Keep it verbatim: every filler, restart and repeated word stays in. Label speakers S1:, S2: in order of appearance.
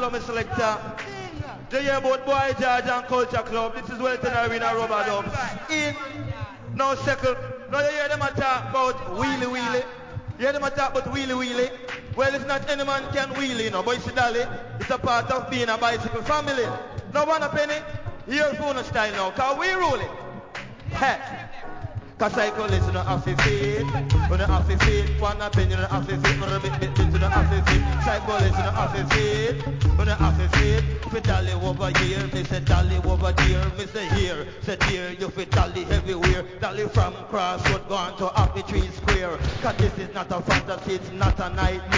S1: follow me selector. Do you hear about Boy George and Culture Club? This is Wellington Arena Rubber Dubs. In, no circle. Now you hear them a talk about wheelie wheelie. You hear them a talk about wheelie wheelie. Well, it's not any man can wheelie, you know, but it's dolly. It's a part of being a bicycle family. No one a penny. Here's phone style now, cause we rule it. Hey. Cause cyclists don't have to feet, when they have to feet, one opinion don't have to feet, when they bit bit bit to the have to feet. Cyclists don't have to feet, when they have to feet. If dolly over here, me say dolly over here, me say here, say here, you fit dolly everywhere. Dolly from Crossroad gone to Happy Tree Square. Cause this is not a fantasy, it's not a nightmare.